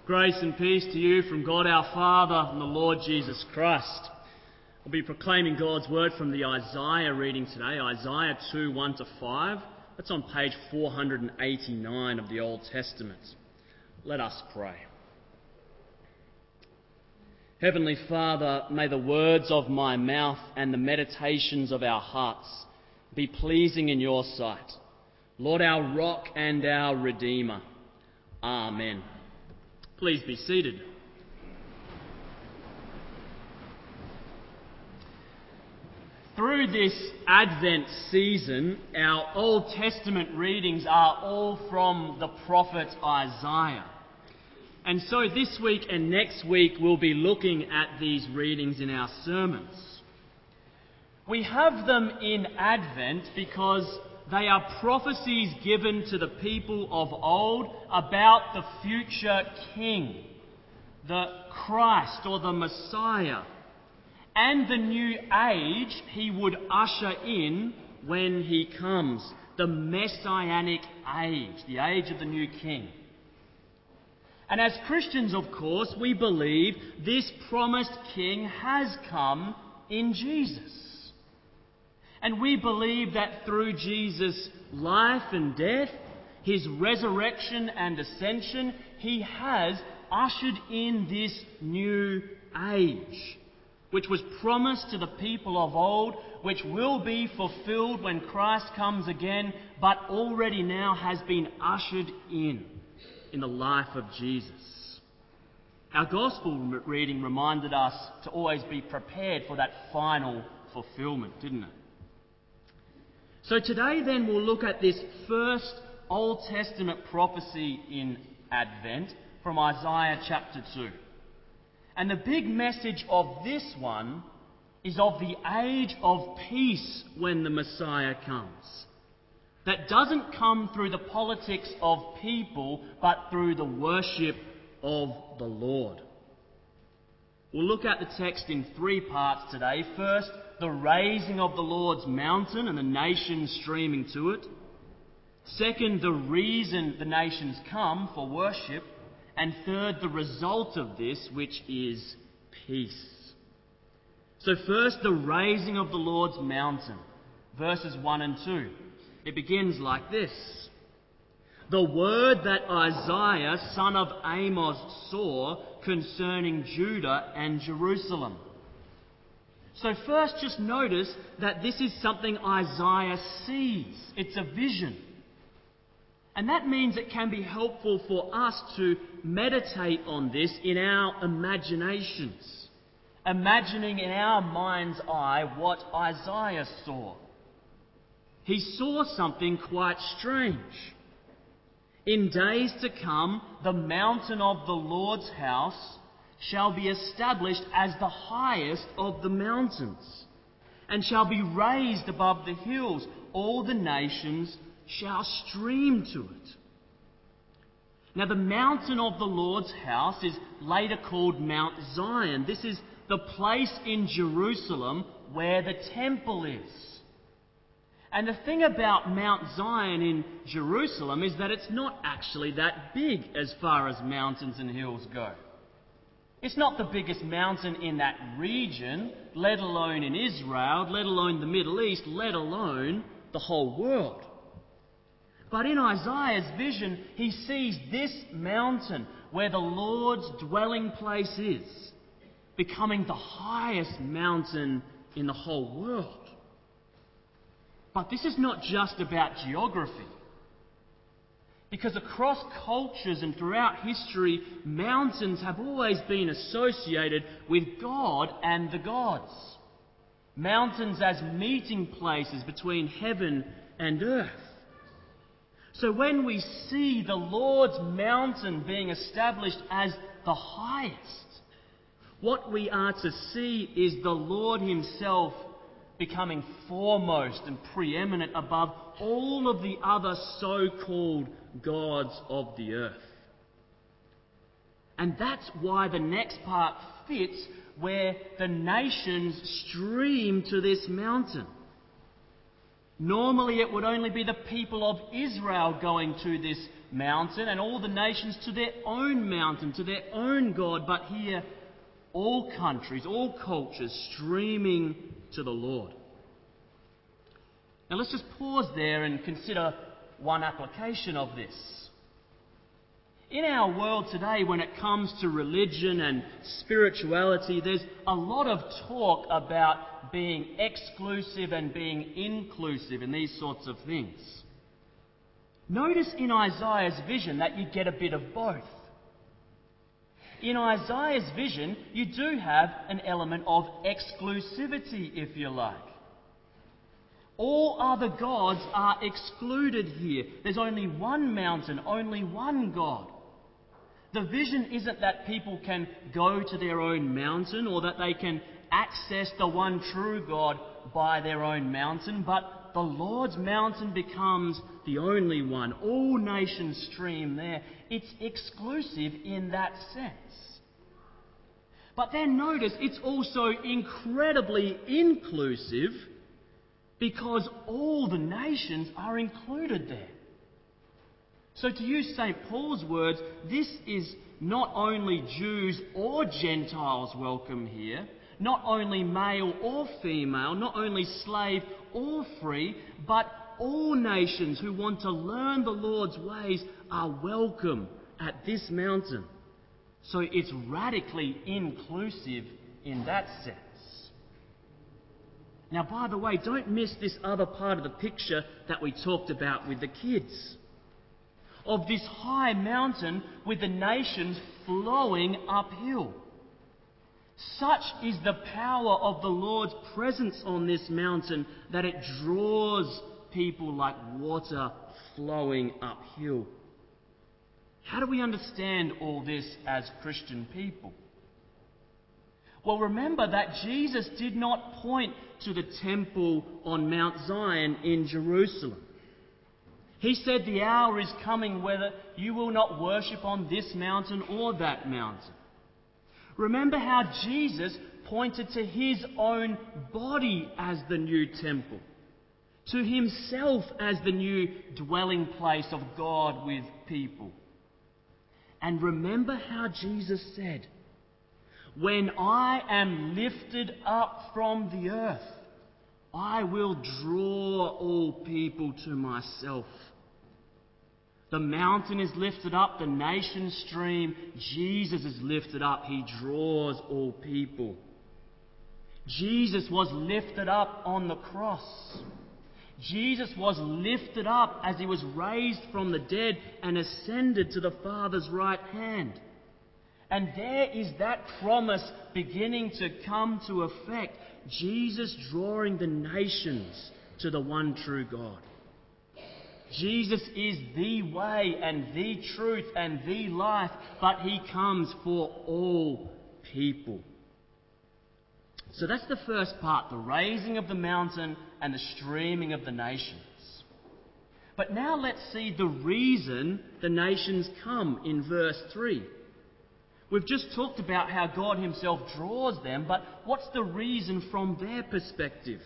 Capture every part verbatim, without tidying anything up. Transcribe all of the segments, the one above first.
Grace and peace to you from God our Father and the Lord Jesus Christ. We'll be proclaiming God's word from the Isaiah reading today, Isaiah two, one to five. That's on page four hundred eighty-nine of the Old Testament. Let us pray. Heavenly Father, may the words of my mouth and the meditations of our hearts be pleasing in your sight. Lord, our rock and our Redeemer. Amen. Please be seated. Through this Advent season, our Old Testament readings are all from the prophet Isaiah. And so this week and next week we'll be looking at these readings in our sermons. We have them in Advent because they are prophecies given to the people of old about the future King, the Christ or the Messiah, and the new age he would usher in when he comes, the Messianic age, the age of the new King. And as Christians, of course, we believe this promised King has come in Jesus. And we believe that through Jesus' life and death, his resurrection and ascension, he has ushered in this new age, which was promised to the people of old, which will be fulfilled when Christ comes again, but already now has been ushered in, in the life of Jesus. Our Gospel reading reminded us to always be prepared for that final fulfillment, didn't it? So today then we'll look at this first Old Testament prophecy in Advent from Isaiah chapter two. And the big message of this one is of the age of peace when the Messiah comes. That doesn't come through the politics of people, but through the worship of the Lord. We'll look at the text in three parts today. First, the raising of the Lord's mountain and the nations streaming to it. Second, the reason the nations come for worship. And third, the result of this, which is peace. So first, the raising of the Lord's mountain. Verses one and two. It begins like this. The word that Isaiah, son of Amos, saw concerning Judah and Jerusalem. So first, just notice that this is something Isaiah sees. It's a vision. And that means it can be helpful for us to meditate on this in our imaginations, imagining in our mind's eye what Isaiah saw. He saw something quite strange. In days to come, the mountain of the Lord's house shall be established as the highest of the mountains, and shall be raised above the hills. All the nations shall stream to it. Now the mountain of the Lord's house is later called Mount Zion. This is the place in Jerusalem where the temple is. And the thing about Mount Zion in Jerusalem is that it's not actually that big as far as mountains and hills go. It's not the biggest mountain in that region, let alone in Israel, let alone the Middle East, let alone the whole world. But in Isaiah's vision, he sees this mountain where the Lord's dwelling place is, becoming the highest mountain in the whole world. But this is not just about geography. Because across cultures and throughout history, mountains have always been associated with God and the gods. Mountains as meeting places between heaven and earth. So when we see the Lord's mountain being established as the highest, what we are to see is the Lord himself becoming foremost and preeminent above all of the other so-called gods of the earth. And that's why the next part fits, where the nations stream to this mountain. Normally it would only be the people of Israel going to this mountain, and all the nations to their own mountain, to their own God. But here, all countries, all cultures streaming to the Lord. Now let's just pause there and consider one application of this. In our world today, when it comes to religion and spirituality, there's a lot of talk about being exclusive and being inclusive and these sorts of things. Notice in Isaiah's vision that you get a bit of both. In Isaiah's vision, you do have an element of exclusivity, if you like. All other gods are excluded here. There's only one mountain, only one God. The vision isn't that people can go to their own mountain or that they can access the one true God by their own mountain, but the Lord's mountain becomes the only one. All nations stream there. It's exclusive in that sense. But then notice it's also incredibly inclusive because all the nations are included there. So to use Saint Paul's words, this is not only Jews or Gentiles welcome here, not only male or female, not only slave or free, but all nations who want to learn the Lord's ways are welcome at this mountain. So it's radically inclusive in that sense. Now, by the way, don't miss this other part of the picture that we talked about with the kids. Of this high mountain with the nations flowing uphill. Such is the power of the Lord's presence on this mountain that it draws people like water flowing uphill. How do we understand all this as Christian people? Well, remember that Jesus did not point to the temple on Mount Zion in Jerusalem. He said the hour is coming whether you will not worship on this mountain or that mountain. Remember how Jesus pointed to his own body as the new temple, to himself as the new dwelling place of God with people. And remember how Jesus said, "When I am lifted up from the earth, I will draw all people to myself." The mountain is lifted up, the nations stream, Jesus is lifted up, he draws all people. Jesus was lifted up on the cross. Jesus was lifted up as he was raised from the dead and ascended to the Father's right hand. And there is that promise beginning to come to effect. Jesus drawing the nations to the one true God. Jesus is the way and the truth and the life, but he comes for all people. So that's the first part, the raising of the mountain and the streaming of the nations. But now let's see the reason the nations come in verse three. We've just talked about how God himself draws them, but what's the reason from their perspective?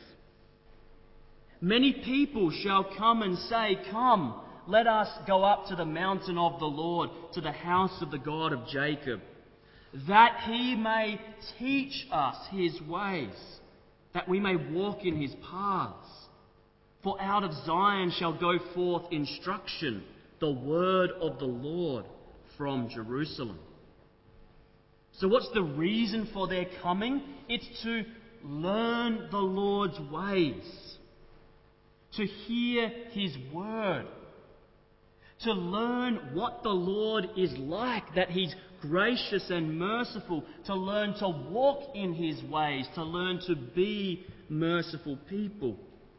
Many people shall come and say, "Come, let us go up to the mountain of the Lord, to the house of the God of Jacob, that he may teach us his ways, that we may walk in his paths. For out of Zion shall go forth instruction, the word of the Lord from Jerusalem." So what's the reason for their coming? It's to learn the Lord's ways, to hear his word, to learn what the Lord is like, that he's gracious and merciful, to learn to walk in his ways, to learn to be merciful people.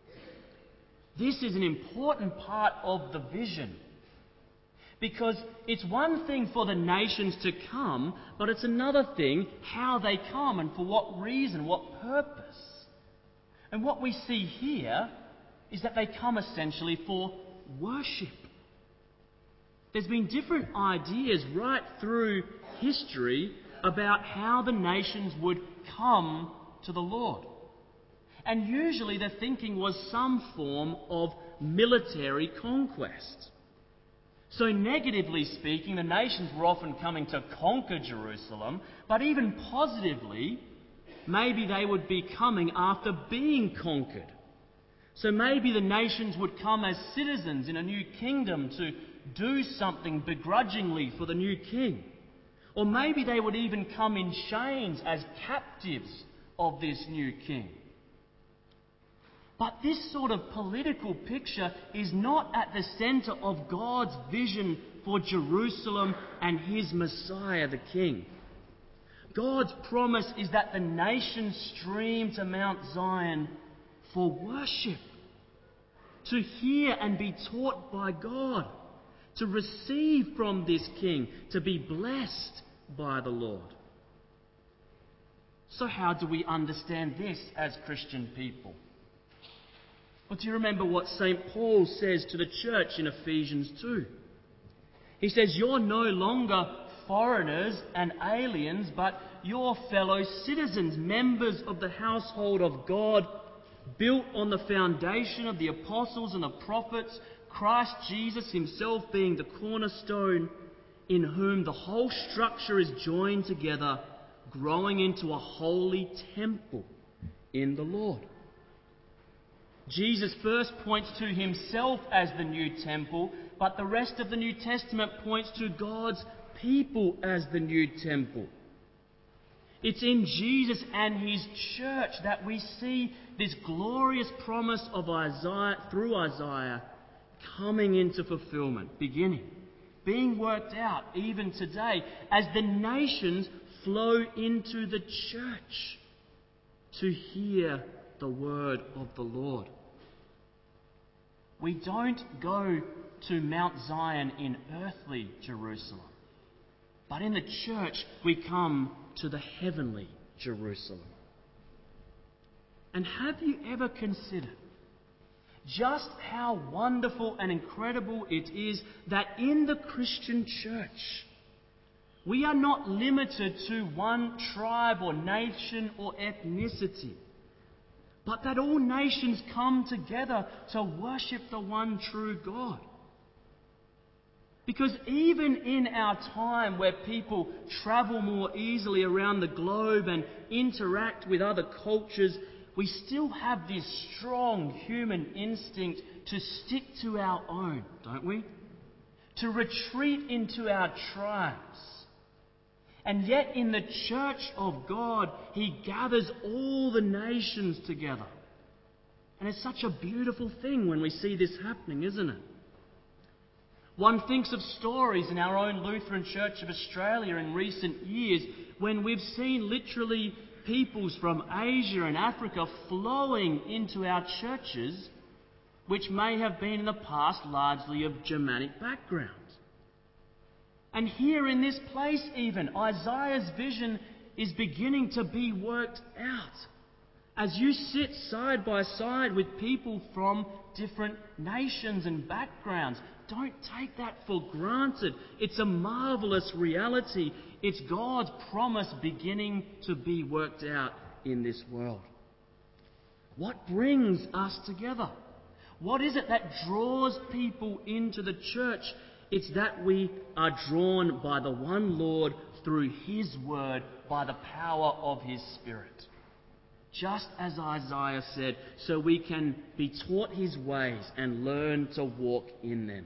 This is an important part of the vision, because it's one thing for the nations to come, but it's another thing how they come and for what reason, what purpose. And what we see here is that they come essentially for worship. There's been different ideas right through history about how the nations would come to the Lord. And usually the thinking was some form of military conquest. So negatively speaking, the nations were often coming to conquer Jerusalem, but even positively, maybe they would be coming after being conquered. So maybe the nations would come as citizens in a new kingdom to do something begrudgingly for the new king. Or maybe they would even come in chains as captives of this new king. But this sort of political picture is not at the centre of God's vision for Jerusalem and his Messiah, the King. God's promise is that the nations stream to Mount Zion for worship, to hear and be taught by God, to receive from this King, to be blessed by the Lord. So how do we understand this as Christian people? Well, do you remember what Saint Paul says to the church in Ephesians two? He says, "You're no longer foreigners and aliens, but you're fellow citizens, members of the household of God, built on the foundation of the apostles and the prophets, Christ Jesus himself being the cornerstone, in whom the whole structure is joined together, growing into a holy temple in the Lord." Jesus first points to himself as the new temple, but the rest of the New Testament points to God's people as the new temple. It's in Jesus and his church that we see this glorious promise of Isaiah, through Isaiah, coming into fulfillment, beginning, being worked out even today as the nations flow into the church to hear the word of the Lord. We don't go to Mount Zion in earthly Jerusalem, but in the church we come to the heavenly Jerusalem. And have you ever considered just how wonderful and incredible it is that in the Christian church we are not limited to one tribe or nation or ethnicity, but that all nations come together to worship the one true God. Because even in our time where people travel more easily around the globe and interact with other cultures, we still have this strong human instinct to stick to our own, don't we? To retreat into our tribes. And yet in the church of God, he gathers all the nations together. And it's such a beautiful thing when we see this happening, isn't it? One thinks of stories in our own Lutheran Church of Australia in recent years when we've seen literally peoples from Asia and Africa flowing into our churches, which may have been in the past largely of Germanic background. And here in this place even, Isaiah's vision is beginning to be worked out. As you sit side by side with people from different nations and backgrounds, don't take that for granted. It's a marvellous reality. It's God's promise beginning to be worked out in this world. What brings us together? What is it that draws people into the church? It's that we are drawn by the one Lord through his word, by the power of his Spirit. Just as Isaiah said, so we can be taught his ways and learn to walk in them.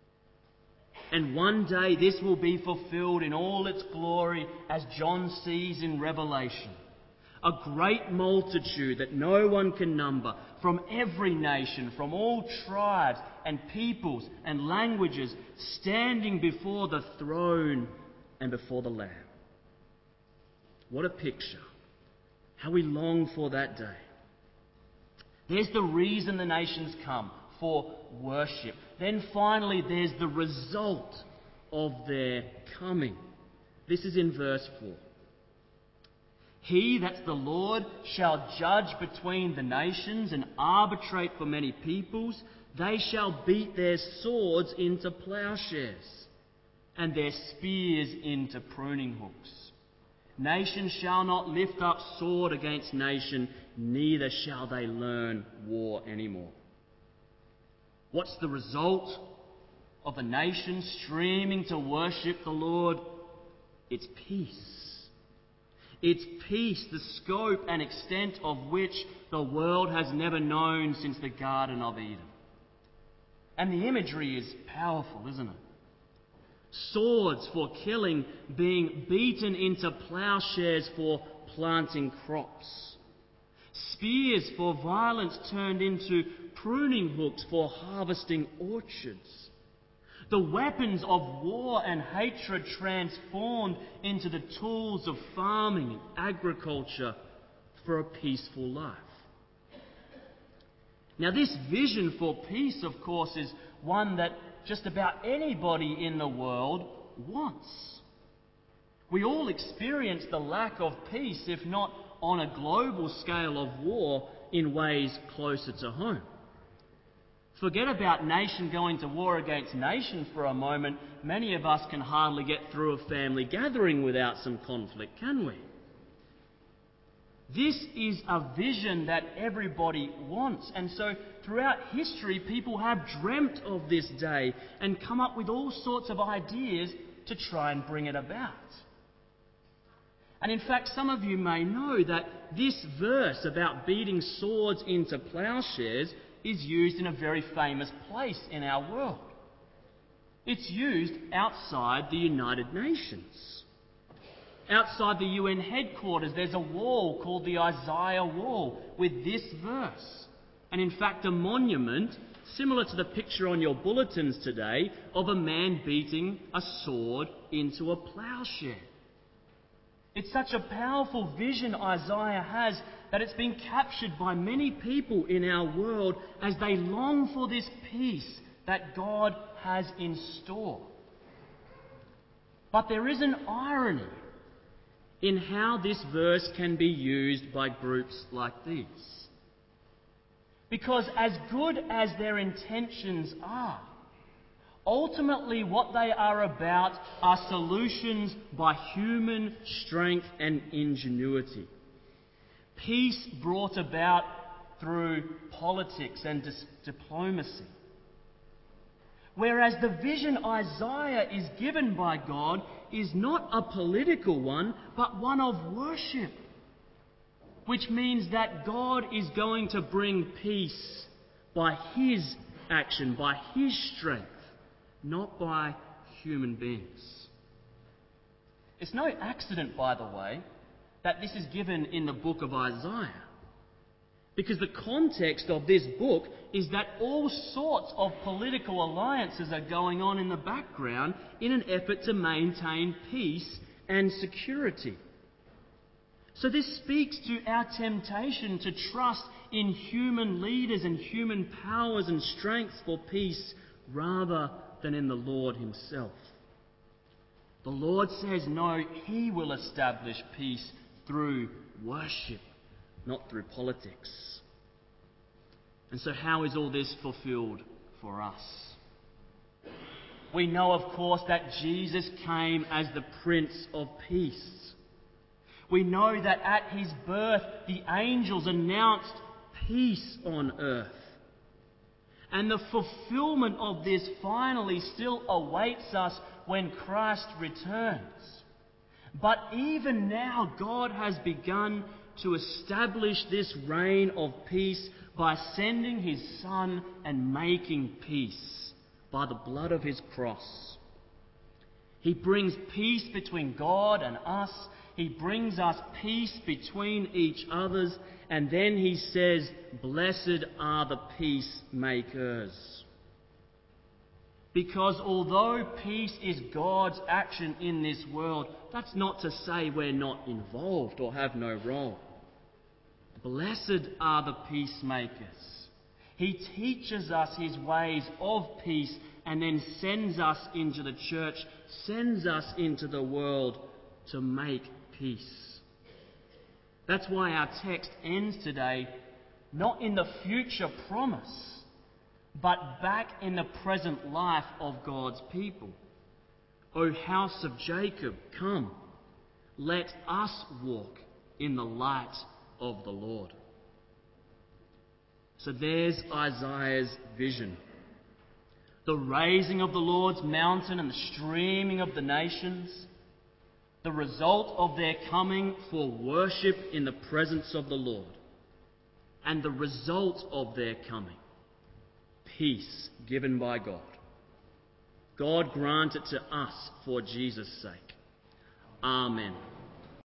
And one day this will be fulfilled in all its glory as John sees in Revelation. A great multitude that no one can number, from every nation, from all tribes and peoples and languages, standing before the throne and before the Lamb. What a picture. How we long for that day. There's the reason the nations come, for worship. Then finally there's the result of their coming. This is in verse four. He, that's the Lord, shall judge between the nations and arbitrate for many peoples. They shall beat their swords into plowshares and their spears into pruning hooks. Nation shall not lift up sword against nation, neither shall they learn war anymore. What's the result of the nations streaming to worship the Lord. It's peace. It's peace, the scope and extent of which the world has never known since the Garden of Eden. And the imagery is powerful, isn't it? Swords for killing being beaten into plowshares for planting crops. Spears for violence turned into pruning hooks for harvesting orchards. The weapons of war and hatred transformed into the tools of farming and agriculture for a peaceful life. Now, this vision for peace, of course, is one that just about anybody in the world wants. We all experience the lack of peace, if not on a global scale of war, in ways closer to home. Forget about nation going to war against nation for a moment. Many of us can hardly get through a family gathering without some conflict, can we? This is a vision that everybody wants. And so throughout history, people have dreamt of this day and come up with all sorts of ideas to try and bring it about. And in fact, some of you may know that this verse about beating swords into plowshares is used in a very famous place in our world. It's used outside the United Nations. Outside the U N headquarters, there's a wall called the Isaiah Wall with this verse. And in fact, a monument, similar to the picture on your bulletins today, of a man beating a sword into a plowshare. It's such a powerful vision Isaiah has that it's been captured by many people in our world as they long for this peace that God has in store. But there is an irony in how this verse can be used by groups like these. Because as good as their intentions are, ultimately what they are about are solutions by human strength and ingenuity. Peace brought about through politics and dis- diplomacy. Whereas the vision Isaiah is given by God is not a political one, but one of worship. Which means that God is going to bring peace by His action, by His strength, not by human beings. It's no accident, by the way, that this is given in the book of Isaiah. Because the context of this book is that all sorts of political alliances are going on in the background in an effort to maintain peace and security. So this speaks to our temptation to trust in human leaders and human powers and strengths for peace rather than in the Lord Himself. The Lord says no, He will establish peace through worship, not through politics. And so how is all this fulfilled for us? We know, of course, that Jesus came as the Prince of Peace. We know that at His birth, the angels announced peace on earth. And the fulfillment of this finally still awaits us when Christ returns. But even now, God has begun to establish this reign of peace by sending His Son and making peace by the blood of His cross. He brings peace between God and us. He brings us peace between each others. And then He says, "Blessed are the peacemakers." Because although peace is God's action in this world, that's not to say we're not involved or have no role. Blessed are the peacemakers. He teaches us His ways of peace and then sends us into the church, sends us into the world to make peace. That's why our text ends today not in the future promise, but back in the present life of God's people. O house of Jacob, come, let us walk in the light of the Lord. So there's Isaiah's vision. the raising of the Lord's mountain and the streaming of the nations, the result of their coming for worship in the presence of the Lord, and the result of their coming, peace given by God. God grant it to us for Jesus' sake. Amen.